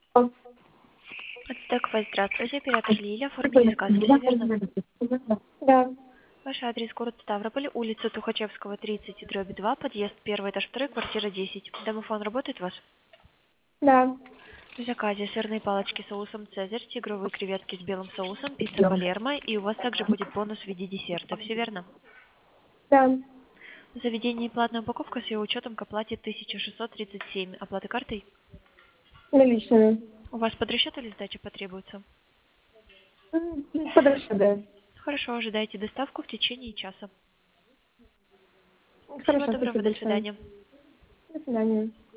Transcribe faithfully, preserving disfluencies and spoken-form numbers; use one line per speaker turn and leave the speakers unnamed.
Так, вы здравствуйте, оператор Лиля, оформили заказ, все верно?
Да.
Ваш адрес город Ставрополь, улица Тухачевского, тридцать, дробь два, подъезд первый, этаж второй, квартира десять. Домофон работает у вас?
Да.
В заказе сырные палочки с соусом Цезарь, тигровые креветки с белым соусом, пицца Палермо, и у вас также будет бонус в виде десерта, все верно?
Да.
Заведение платная упаковка с ее учетом к оплате тысяча шестьсот тридцать семь. Оплата картой?
Наличные.
У вас под расчет или сдача потребуется?
М, Подальше, да.
Хорошо, ожидайте доставку в течение часа. Всего
Хорошо,
доброго,
спасибо
до
большое.
свидания.
До свидания.